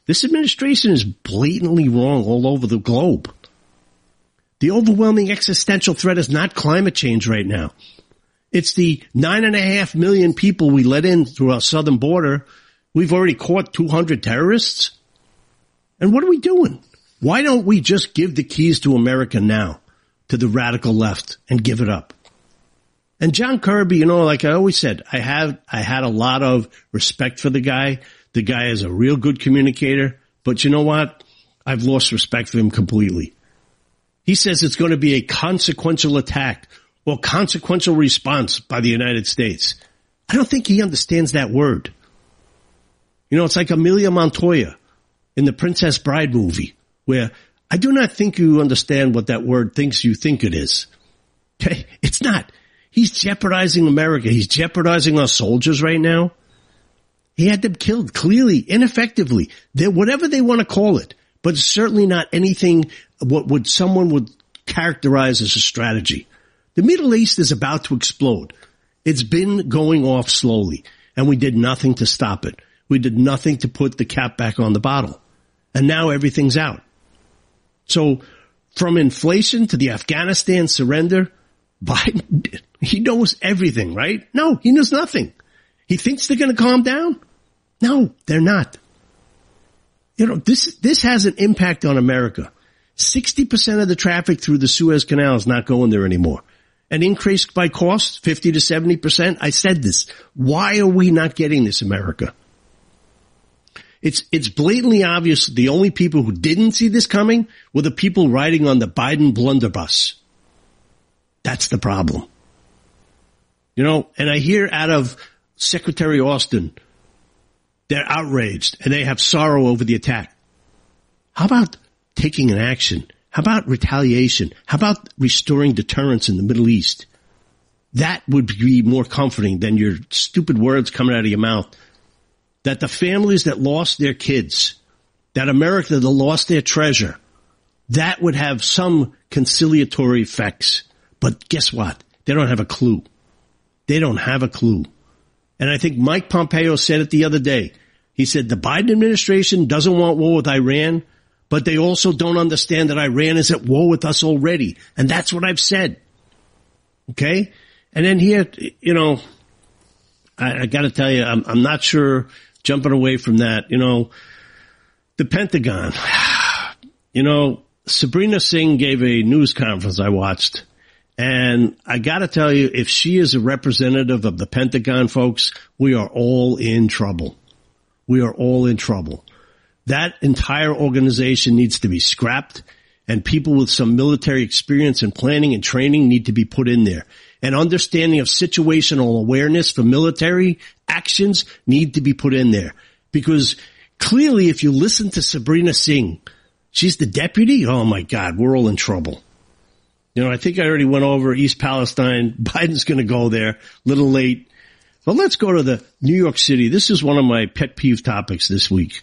S3: This administration is blatantly wrong all over the globe. The overwhelming existential threat is not climate change right now. It's the nine and a half million people we let in through our southern border. We've already caught two hundred terrorists. And what are we doing? Why don't we just give the keys to America now to the radical left and give it up? And John Kirby, you know, like I always said, I have, I had a lot of respect for the guy. The guy is a real good communicator, but you know what? I've lost respect for him completely. He says it's going to be a consequential attack or consequential response by the United States. I don't think he understands that word. You know, it's like Amelia Montoya in the Princess Bride movie, where I do not think you understand what that word thinks you think it is. Okay? It's not. He's jeopardizing America. He's jeopardizing our soldiers right now. He had them killed clearly, ineffectively. They're whatever they want to call it, but it's certainly not anything what would someone would characterize as a strategy. The Middle East is about to explode. It's been going off slowly, and we did nothing to stop it. We did nothing to put the cap back on the bottle. And now everything's out. So from inflation to the Afghanistan surrender, Biden, he knows everything, right? No, he knows nothing. He thinks they're going to calm down? No, they're not. You know, this, this has an impact on America. sixty percent of the traffic through the Suez Canal is not going there anymore. An increase by cost, fifty to seventy percent. I said this. Why are we not getting this, America? It's, it's blatantly obvious the only people who didn't see this coming were the people riding on the Biden blunderbuss. That's the problem. You know, and I hear out of Secretary Austin, they're outraged and they have sorrow over the attack. How about taking an action? How about retaliation? How about restoring deterrence in the Middle East? That would be more comforting than your stupid words coming out of your mouth. That the families that lost their kids, that America that lost their treasure, that would have some conciliatory effects. But guess what? They don't have a clue. They don't have a clue. And I think Mike Pompeo said it the other day. He said the Biden administration doesn't want war with Iran, but they also don't understand that Iran is at war with us already. And that's what I've said. Okay? And then here, you know, I, I got to tell you, I'm, I'm not sure, jumping away from that, you know, the Pentagon. You know, Sabrina Singh gave a news conference I watched. And I got to tell you, if she is a representative of the Pentagon, folks, we are all in trouble. We are all in trouble. That entire organization needs to be scrapped, and people with some military experience and planning and training need to be put in there. And understanding of situational awareness for military actions need to be put in there. Because clearly, if you listen to Sabrina Singh, she's the deputy. Oh, my God, we're all in trouble. You know, I think I already went over East Palestine. Biden's going to go there. A little late. But let's go to the New York City. This is one of my pet peeve topics this week.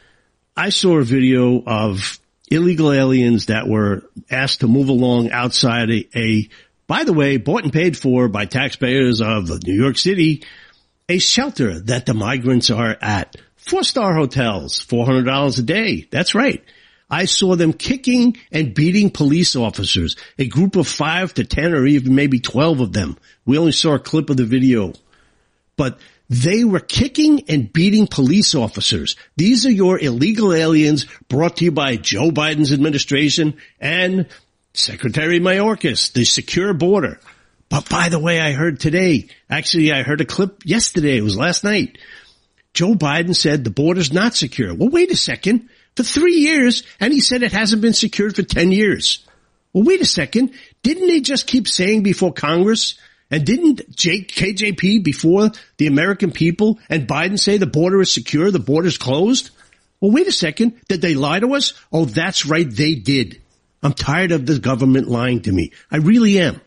S3: I saw a video of illegal aliens that were asked to move along outside a, a by the way, bought and paid for by taxpayers of New York City, a shelter that the migrants are at. Four-star hotels, four hundred dollars a day. That's right. I saw them kicking and beating police officers, a group of five to ten or even maybe twelve of them. We only saw a clip of the video. But they were kicking and beating police officers. These are your illegal aliens brought to you by Joe Biden's administration and Secretary Mayorkas, the secure border. But by the way, I heard today, actually I heard a clip yesterday, it was last night. Joe Biden said the border's not secure. Well, wait a second. For three years, and he said it hasn't been secured for ten years. Well, wait a second. Didn't they just keep saying before Congress, and didn't J- K J P before the American people and Biden say the border is secure, the border's closed? Well, wait a second. Did they lie to us? Oh, that's right, they did. I'm tired of the government lying to me. I really am.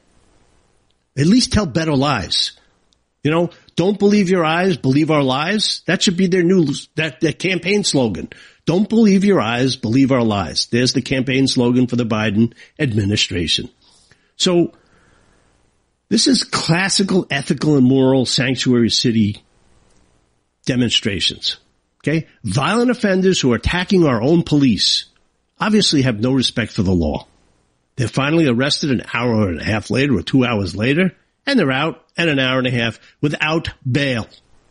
S3: At least tell better lies. You know, don't believe your eyes, believe our lies. That should be their new, that, that campaign slogan. Don't believe your eyes, believe our lies. There's the campaign slogan for the Biden administration. So this is classical ethical and moral sanctuary city demonstrations. Okay? Violent offenders who are attacking our own police obviously have no respect for the law. They're finally arrested an hour and a half later or two hours later, and they're out at an hour and a half without bail.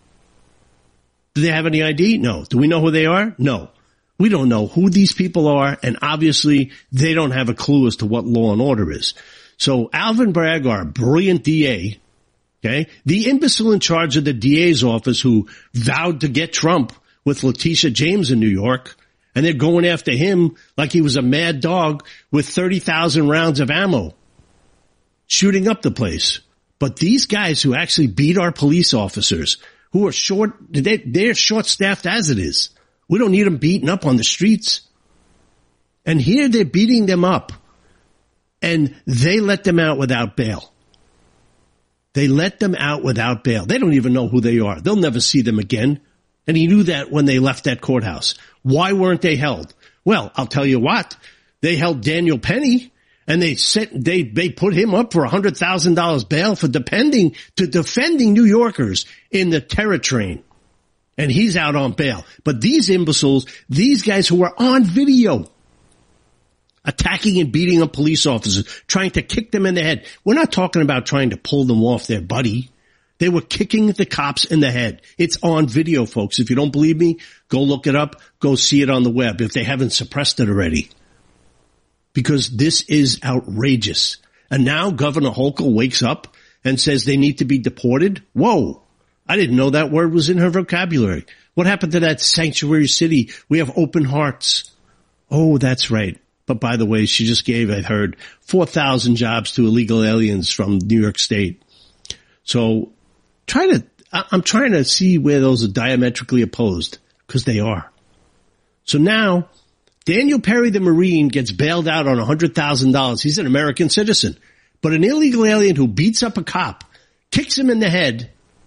S3: Do they have any I D? No. Do we know who they are? No. We don't know who these people are, and obviously they don't have a clue as to what law and order is. So Alvin Bragg, our brilliant D A, okay, the imbecile in charge of the D A's office who vowed to get Trump with Letitia James in New York, and they're going after him like he was a mad dog with thirty thousand rounds of ammo, shooting up the place. But these guys who actually beat our police officers, who are short, they, they're short-staffed as it is. We don't need them beaten up on the streets. And here they're beating them up, and they let them out without bail. They let them out without bail. They don't even know who they are. They'll never see them again. And he knew that when they left that courthouse. Why weren't they held? Well, I'll tell you what. They held Daniel Penny, and they sent, they, they put him up for one hundred thousand dollars bail for defending, to defending New Yorkers in the terror train. And he's out on bail. But these imbeciles, these guys who are on video, attacking and beating up police officers, trying to kick them in the head. We're not talking about trying to pull them off their buddy. They were kicking the cops in the head. It's on video, folks. If you don't believe me, go look it up. Go see it on the web if they haven't suppressed it already. Because this is outrageous. And now Governor Hochul wakes up and says they need to be deported. Whoa. I didn't know that word was in her vocabulary. What happened to that sanctuary city? We have open hearts. Oh, that's right. But by the way, she just gave, I heard, four thousand jobs to illegal aliens from New York State. So try to, I'm trying to see where those are diametrically opposed, because they are. So now Daniel Perry, the Marine, gets bailed out on one hundred thousand dollars. He's an American citizen. But an illegal alien who beats up a cop, kicks him in the head,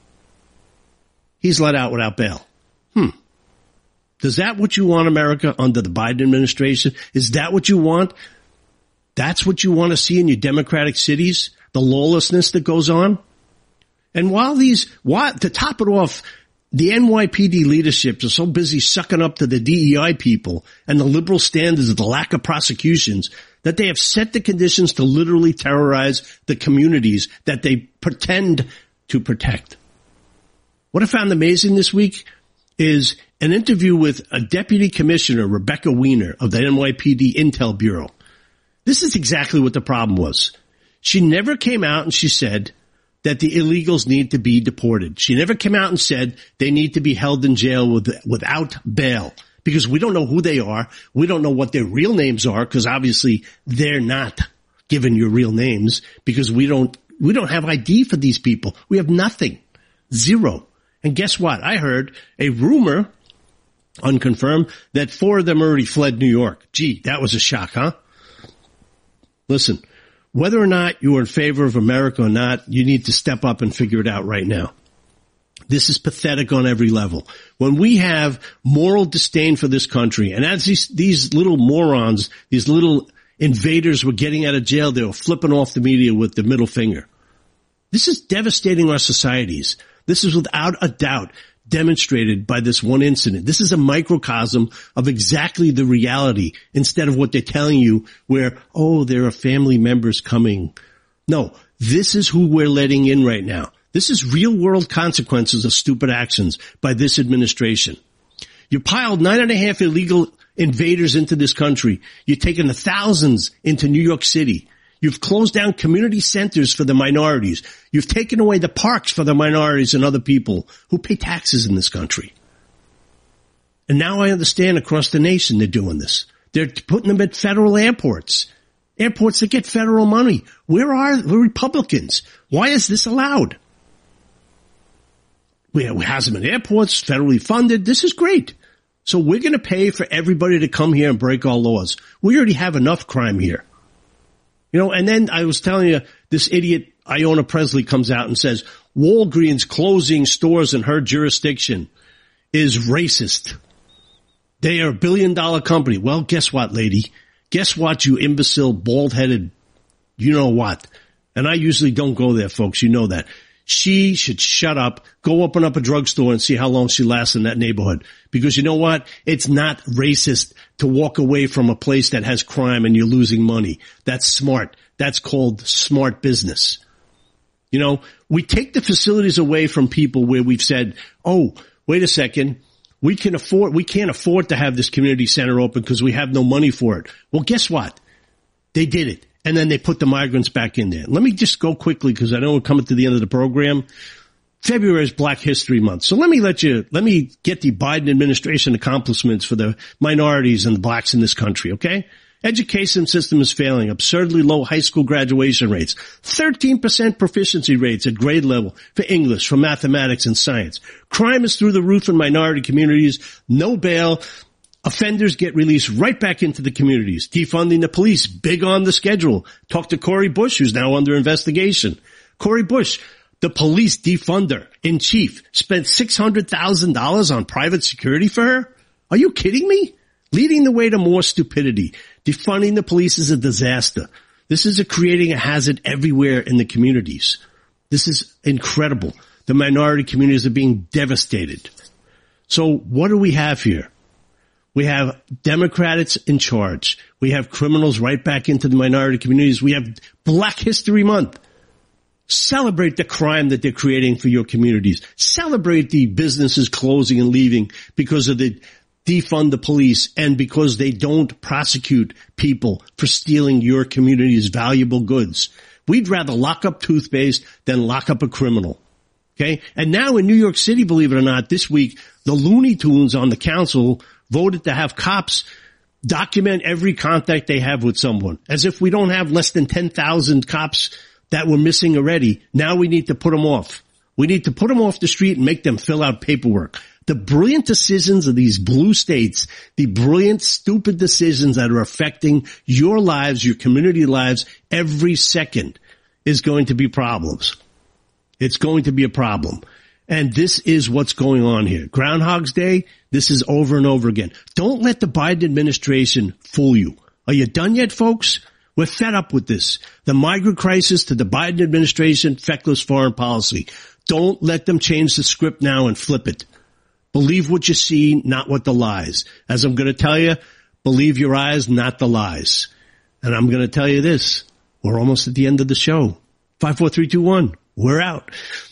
S3: he's let out without bail. Hmm. Is that what you want, America, under the Biden administration? Is that what you want? That's what you want to see in your democratic cities? The lawlessness that goes on? And while these, why, to top it off, the N Y P D leadership is so busy sucking up to the D E I people and the liberal standards of the lack of prosecutions that they have set the conditions to literally terrorize the communities that they pretend to protect. What I found amazing this week is an interview with a Deputy Commissioner, Rebecca Weiner, of the N Y P D Intel Bureau. This is exactly what the problem was. She never came out and she said that the illegals need to be deported. She never came out and said they need to be held in jail with, without bail, because we don't know who they are. We don't know what their real names are, because obviously they're not given your real names, because we don't, we don't have I D for these people. We have nothing. Zero. And guess what? I heard a rumor, unconfirmed, that four of them already fled New York. Gee, that was a shock, huh? Listen, whether or not you are in favor of America or not, you need to step up and figure it out right now. This is pathetic on every level. When we have moral disdain for this country, and as these, these little morons, these little invaders were getting out of jail, they were flipping off the media with the middle finger. This is devastating our societies. This is without a doubt demonstrated by this one incident. This is a microcosm of exactly the reality, instead of what they're telling you where, oh, there are family members coming. No, this is who we're letting in right now. This is real world consequences of stupid actions by this administration. You piled nine and a half illegal invaders into this country. You're taking the thousands into New York City. You've closed down community centers for the minorities. You've taken away the parks for the minorities and other people who pay taxes in this country. And now I understand across the nation they're doing this. They're putting them at federal airports. Airports that get federal money. Where are the Republicans? Why is this allowed? We have them at airports, federally funded. This is great. So we're going to pay for everybody to come here and break our laws. We already have enough crime here. You know, and then I was telling you, this idiot Iona Presley comes out and says Walgreens closing stores in her jurisdiction is racist. They are a billion dollar company. Well, guess what, lady? Guess what, you imbecile, bald-headed, you know what? And I usually don't go there, folks. You know that. She should shut up, go open up a drugstore and see how long she lasts in that neighborhood. Because you know what? It's not racist to walk away from a place that has crime and you're losing money. That's smart. That's called smart business. You know, we take the facilities away from people where we've said, oh, wait a second. We can afford, we can't afford to have this community center open because we have no money for it. Well, guess what? They did it. And then they put the migrants back in there. Let me just go quickly because I know we're coming to the end of the program. February is Black History Month. So let me let you, let me get the Biden administration accomplishments for the minorities and the blacks in this country, okay? Education system is failing. Absurdly low high school graduation rates. thirteen percent proficiency rates at grade level for English, for mathematics and science. Crime is through the roof in minority communities. No bail. Offenders get released right back into the communities. Defunding the police, big on the schedule. Talk to Cori Bush, who's now under investigation. Cori Bush, the police defunder in chief, spent six hundred thousand dollars on private security for her? Are you kidding me? Leading the way to more stupidity. Defunding the police is a disaster. This is a creating a hazard everywhere in the communities. This is incredible. The minority communities are being devastated. So what do we have here? We have Democrats in charge. We have criminals right back into the minority communities. We have Black History Month. Celebrate the crime that they're creating for your communities. Celebrate the businesses closing and leaving because of the defund the police and because they don't prosecute people for stealing your community's valuable goods. We'd rather lock up toothpaste than lock up a criminal. Okay? And now in New York City, believe it or not, this week, the Looney Tunes on the council voted to have cops document every contact they have with someone. As if we don't have less than ten thousand cops that were missing already. Now we need to put them off. We need to put them off the street and make them fill out paperwork. The brilliant decisions of these blue states, the brilliant, stupid decisions that are affecting your lives, your community lives every second is going to be problems. It's going to be a problem. And this is what's going on here. Groundhog's Day, this is over and over again. Don't let the Biden administration fool you. Are you done yet, folks? We're fed up with this. The migrant crisis to the Biden administration, feckless foreign policy. Don't let them change the script now and flip it. Believe what you see, not what the lies. As I'm going to tell you, believe your eyes, not the lies. And I'm going to tell you this. We're almost at the end of the show. five, four, three, two, one. We're out.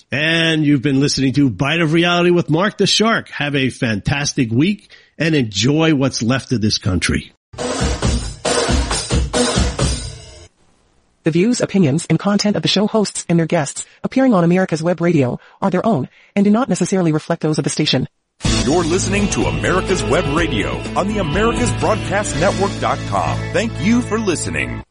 S3: And you've been listening to Bite of Reality with Mark the Shark. Have a fantastic week and enjoy what's left of this country.
S1: The views, opinions, and content of the show hosts and their guests appearing on America's Web Radio are their own and do not necessarily reflect those of the station.
S2: You're listening to America's Web Radio on the Americas Broadcast Network dot com. Thank you for listening.